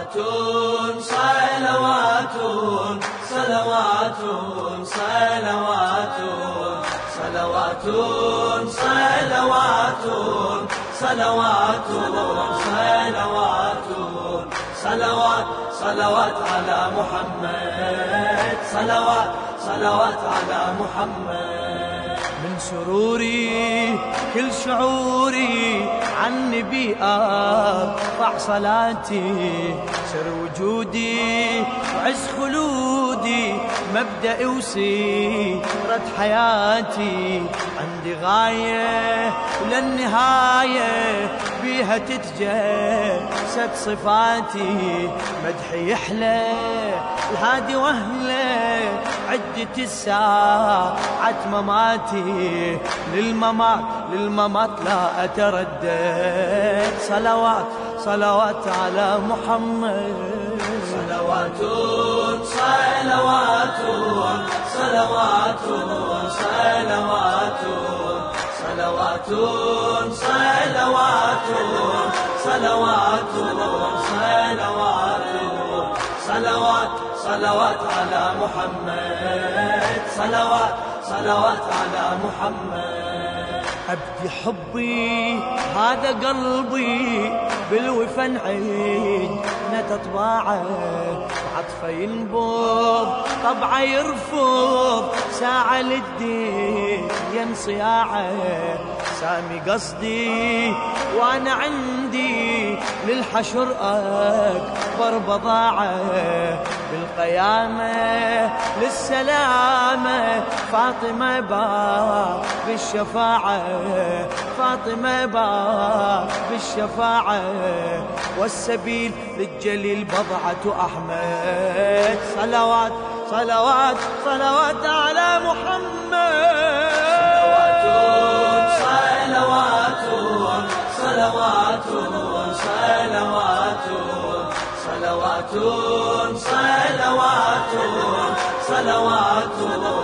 صلوات صلوات صلوات صلوات صلوات صلوات صلوات صلوات صلوات صلوات على محمد صلوات صلوات على محمد. من سروري كل شعوري عن نبي أرفع صلاتي، سر وجودي وعز خلودي مبدأ وسيرة حياتي. عندي غاية وللنهاية بيها تتجسد صفاتي. مدحي يحلى الهادي وهله عدة الساعات مماتي. للممات لا أتردد. صلوات صلوات على محمد. صلوات صلوات صلوات صلوات صلوات صلوات صلوات صلوات صلوات صلوات على محمد. صلوات صلوات على محمد. أبدي حبي هذا قلبي بالوفا نعيد نتطباعه. عطفه ينبض طبعه يرفض ساعة للدين ينصياعه. سامي قصدي وانا عندي للحشر اكبر بضاعه. بالقيامه للسلامه فاطمه باب بالشفاعه. فاطمه باب بالشفاعه. والسبيل للجليل بضعه احمد. صلوات صلوات صلوات على محمد. صلوات صلوات صلوات صلوات صلوات صلوات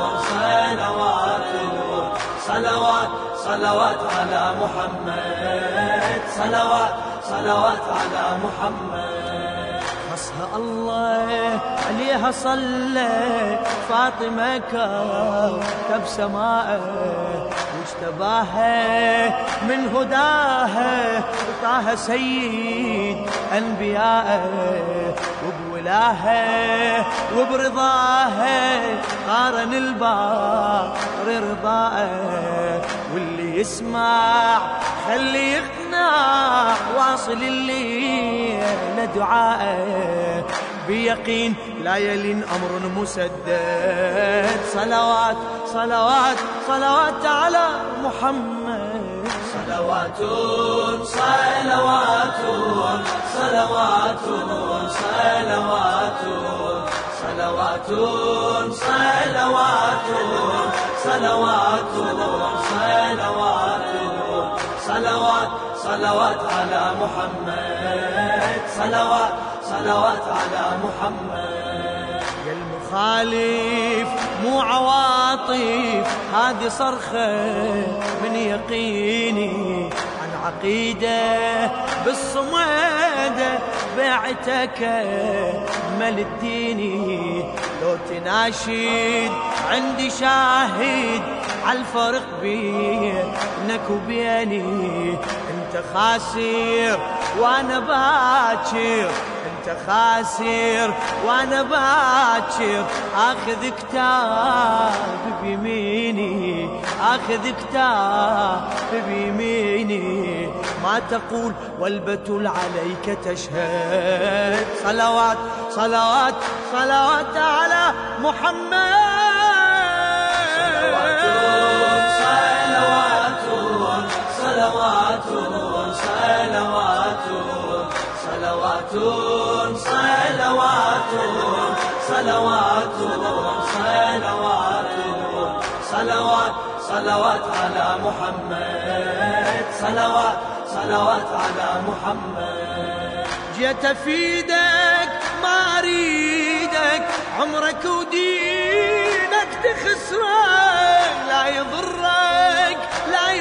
صلوات صلوات على محمد. صلوات صلوات على محمد. خصها الله عليها صلى فاطمة كوكب سماء. واجتباها من هداها طه سيد أنبياء. وبولاها وبرضاها قارن البار رضاءه. واللي يسمع خلي يقنع واصل الليل دعاءه. بيقين لا يلين أمر مسدد. صلوات صلوات صلوات على محمد. صلوات صلوات صلوات صلوات صلوات صلوات صلوات صلوات صلوات على محمد. صلوات صلوات على محمد. يا المخالف مو عواطف هذه صرخة من يقيني. عن عقيدة بالصمادة بعتك مل الديني. لو تناشد عندي شاهد عالفرق بينك وبيني. انت خاسر وانا باكر. انت خاسر وانا باكر. اخذ كتاب بيميني. اخذ كتاب بيميني. ما تقول والبتول عليك تشهد. صلوات صلوات صلوات على محمد. صلوات صلوات صلوات صلوات صلوات صلوات صلوات صلوات صلوات على محمد. صلوات صلوات على محمد. جيت افيدك ما اريدك عمرك ودينك تخسرك. لا يضرك لا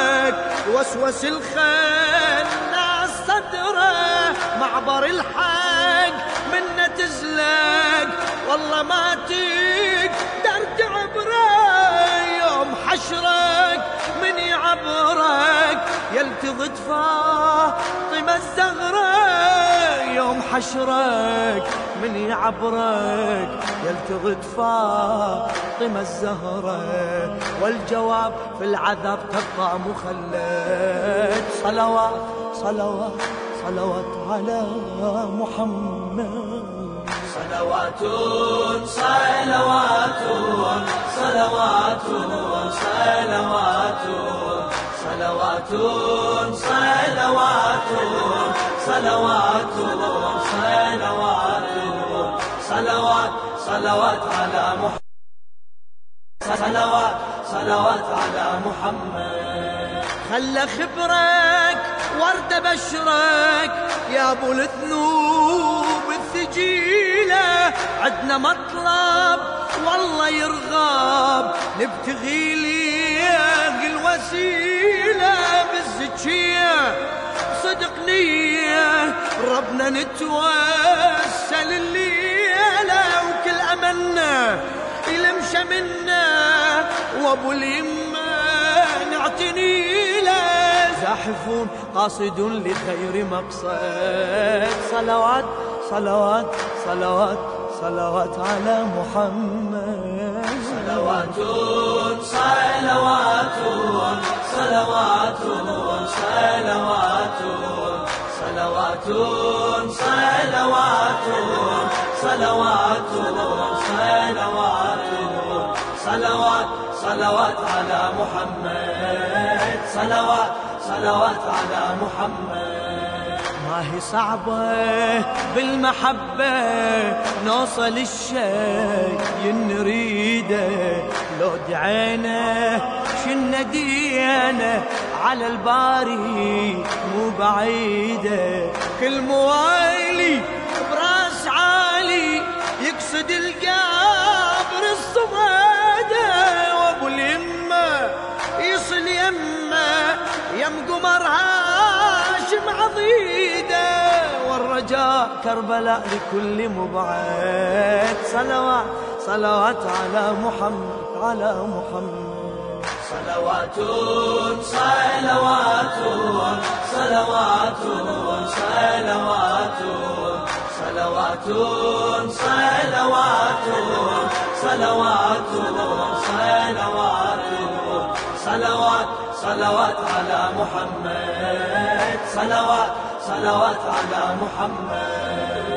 يغرك وسوس الخناس صدره معبر الحال والله ما تقدر تعبره يوم حشرك من يعبرك يلتقط فاطمة الزهراء يوم حشرك من يعبرك يلتقط فاطمة الزهراء والجواب في العذاب تبقى مخلد صلوات صلوات صلوات على محمد صلوات صلوات صلوات صلوات صلوات صلوات صلوات صلوات صلوات صلوات على محمد صلوات صلوات على محمد خلى خبرك ورد بشرك يا ابو الذنوب الثقيله عدنا مطلب والله يرغب نبتغي ليك الوسيله بالزكيه صدق نيه ربنا نتوسل الليله وكل املنا يلمش منا وابو اليمه نعتني له زاحفون قاصدون لخير مقصد صلوات صلوات صلوات صلوات على محمد صلوات صلوات صلوات صلوات صلوات صلوات صلوات صلوات صلوات صلوات على محمد صلوات صلوات على محمد ما هي صعبة بالمحبة نوصل الشيء نريده لو دعينا شن دينا على الباري مو بعيدة كل موالي براس عالي يقصد القبر الصمادة وابو اليمة يصل يمه يم قمر هاشم عضيده والرجاء كربلاء لكل مبعد صلوات صلوات على محمد على محمد صلوات صلوات صلوات صلوات صلوات صلوات صلوات صلوات صلوات صلوات على محمد صلوات صلوات على محمد